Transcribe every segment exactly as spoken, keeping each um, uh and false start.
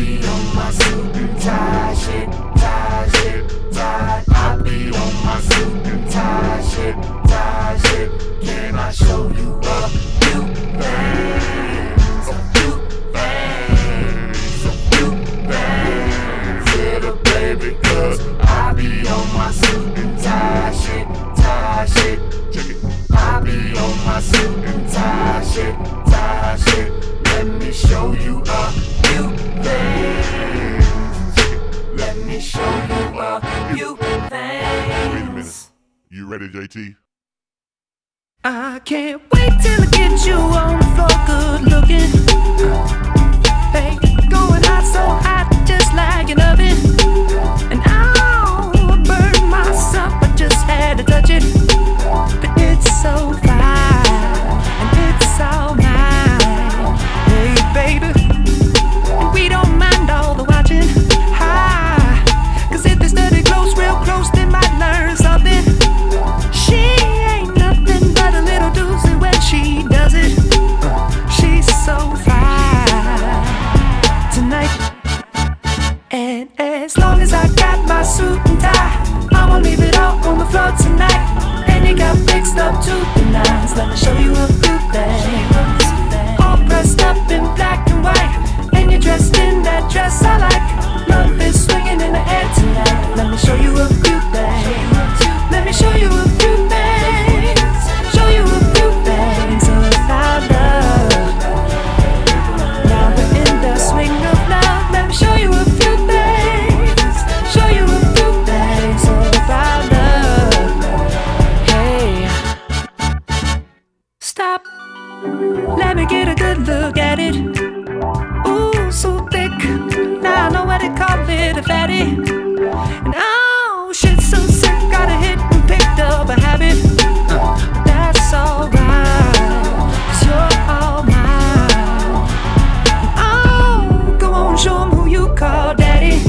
be on my suit and tie shit, tie shit, tie. I be on my suit and tie shit, tie shit. Can I show you a few things, a few things, a few things, little baby, cause I be on my suit and tie shit, tie shit. Check it. I be on my suit and tie shit, tie shit. Let me show you a few things. Let me show you a few things. Wait a minute. You ready, J T? I can't wait till I get you on the floor, good looking. Hey, going hot, so hot, just like an oven. And I'll burn myself, I just had to touch it. But it's so fine, and it's all mine. Hey, baby, and we don't mind all the watching. Hi, cause if they study close, real close, they might learn something. She ain't nothing but a little doozy when she does it. She's so fine tonight. And as long as I got my suit and tie, I'ma leave it all on the floor tonight. And you got fixed up to the nines. Let me show you a few things. All dressed up in black and white, and you're dressed in that dress I like. Love is swinging in the air tonight. Let me show you a few things. Let me show you a few things. Show you a few things about love. Now we're in the swing of love. Let me show you a few things. Show you a few things about love. Hey, stop. Let me get a good look at it. Ooh, so thick. Now I know what they call it, a fatty. And oh, shit, so sick. Got a hit and picked up a habit. uh, That's alright, cause you're all mine. Oh, go on, show them who you call daddy.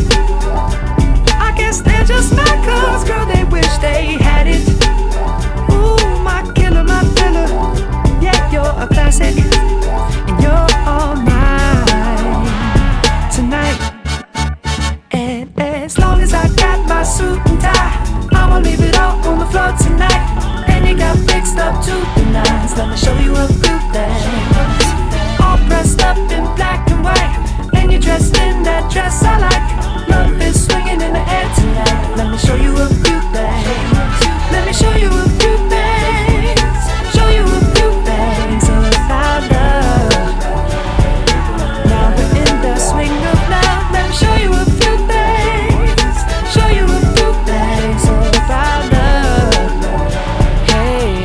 I guess they're just my cuz, girl, they wish they had it. Ooh, my killer, my filler. Yeah, you're a classic, and you're all mine tonight. And as long as I got my suit and tie, I'ma leave it all on the floor tonight. And you got fixed up to the nines. Let me show you a few things. All dressed up in black and white, and you're dressed in that dress I like. Love is swinging in the air tonight. Let me show you a few things. Let me show you a few things. Show you a few things about love. Now we're in the swing of love. Let me show you a few things. Show you a few things about love. Hey,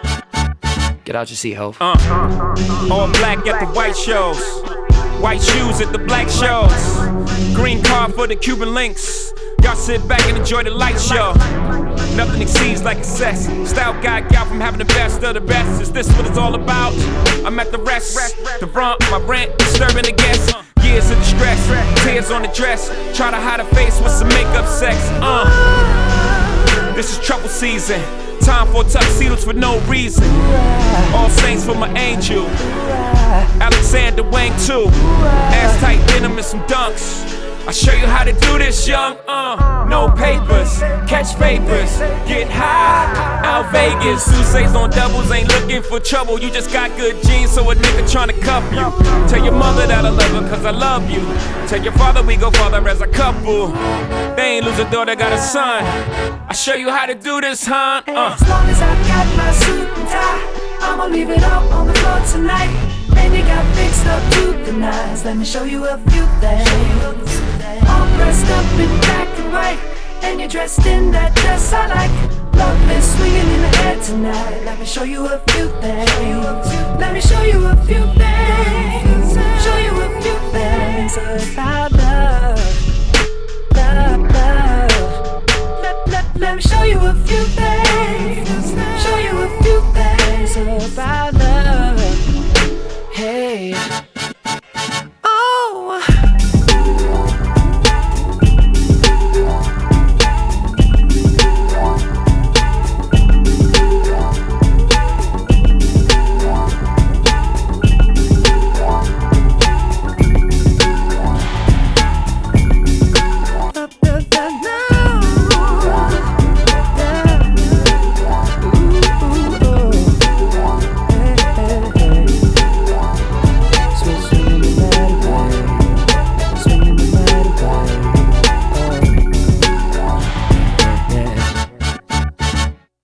Get out your seat, ho. Uh, all black at the white shows, white shoes at the black shows, green car for the Cuban links. Y'all sit back and enjoy the light show. Nothing exceeds like excess. Style guy gal from having the best of the best. Is this what it's all about? I'm at the rest. The front, my rent, disturbing the guests. Years of distress, tears on the dress. Try to hide a face with some makeup sex. Uh, this is trouble season. Time for tuxedos for no reason. All saints for my angel. Alexander Wang too. Ass tight denim and some dunks. I'll show you how to do this, young. Uh, no papers, catch vapors, get high. Out Vegas, Sousa's on doubles, ain't looking for trouble. You just got good genes, so a nigga tryna cuff you. Tell your mother that I love her, cause I love you. Tell your father we go farther as a couple. They ain't lose a daughter, got a son. I'll show you how to do this, huh? Uh. as long as I got my suit and tie, I'ma leave it all on the floor tonight. And you got fixed up to the nines. Let me show you a few things. All dressed up in black and white, and you're dressed in that dress I like. Love is swinging in the air tonight. Let me show you a few things. Let me show you a few things. Show you a few things about love, love, love. Let, let, let me show you a few things.